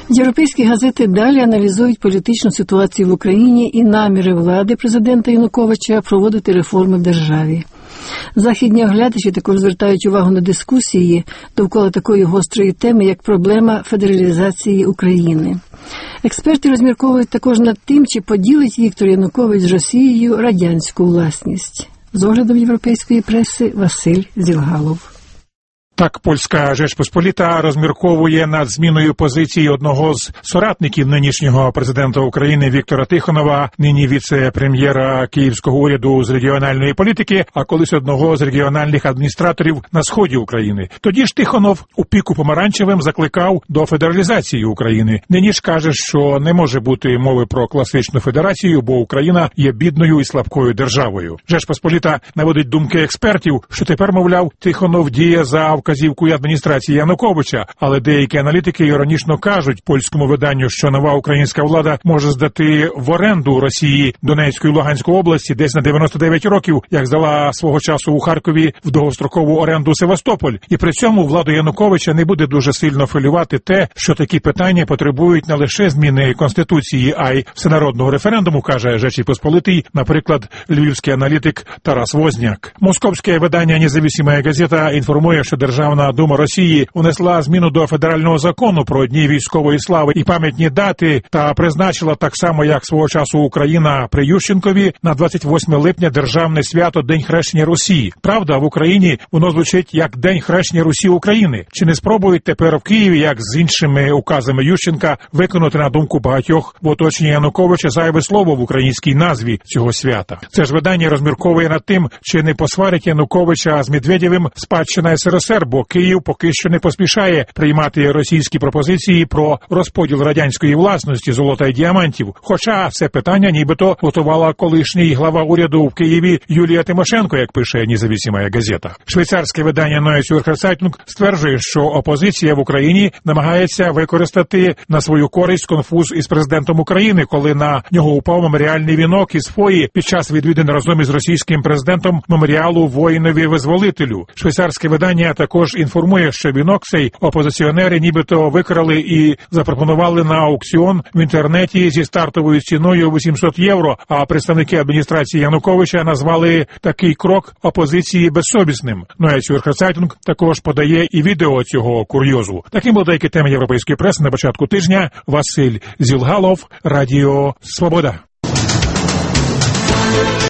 Європейські газети далі аналізують політичну ситуацію в Україні і наміри влади президента Януковича проводити реформи в державі. Західні оглядачі також звертають увагу на дискусії довкола такої гострої теми, як проблема федералізації України. Експерти розмірковують також над тим, чи поділить Віктор Янукович з Росією радянську власність. З оглядом європейської преси Василь Зілгалов. Так, польська Жечпосполіта розмірковує над зміною позиції одного з соратників нинішнього президента України Віктора Тихонова, нині віце-прем'єра київського уряду з регіональної політики, а колись одного з регіональних адміністраторів на сході України. Тоді ж Тихонов у піку помаранчевим закликав до федералізації України. Нині ж каже, що не може бути мови про класичну федерацію, бо Україна є бідною і слабкою державою. Жечпосполіта наводить думки експертів, що тепер, мовляв, Тихонов діє за вказівкою адміністрації Януковича, але деякі аналітики іронічно кажуть польському виданню, що нова українська влада може здати в оренду Росії Донецьку і Луганську області десь на 99 років, як здала свого часу у Харкові в довгострокову оренду Севастополь. І при цьому владу Януковича не буде дуже сильно хвилювати те, що такі питання потребують не лише зміни Конституції, а й всенародного референдуму, каже Жечій Посполитий, наприклад, львівський аналітик Тарас Возняк. Московське видання «Независимая газета» інформує, що Державна дума Росії унесла зміну до федерального закону про дні військової слави і пам'ятні дати та призначила так само, як свого часу Україна при Ющенкові, на 28 липня державне свято День хрещення Русі. Правда, в Україні воно звучить як День хрещення Русі України. Чи не спробують тепер в Києві, як з іншими указами Ющенка, виконати, на думку багатьох в оточенні Януковича, зайве слово в українській назві цього свята? Це ж видання розмірковує над тим, чи не посварить Януковича з Медведєвим спадщина СРСР, бо Київ поки що не поспішає приймати російські пропозиції про розподіл радянської власності, золота і діамантів. Хоча це питання нібито готувала колишній глава уряду в Києві Юлія Тимошенко, як пише «Независимая газета». Швейцарське видання Neue Zürcher Zeitung стверджує, що опозиція в Україні намагається використати на свою користь конфуз із президентом України, коли на нього упав меморіальний вінок із фої під час відвідин разом із російським президентом меморіалу воїнові-визволителю. Швейцарське видання також інформує, що вінок цей опозиціонери нібито викрали і запропонували на аукціон в інтернеті зі стартовою ціною 800 євро, а представники адміністрації Януковича назвали такий крок опозиції безсовісним. Neue Zürcher Zeitung також подає і відео цього курйозу. Таким були деякі теми європейської преси на початку тижня. Василь Зілгалов, Радіо Свобода.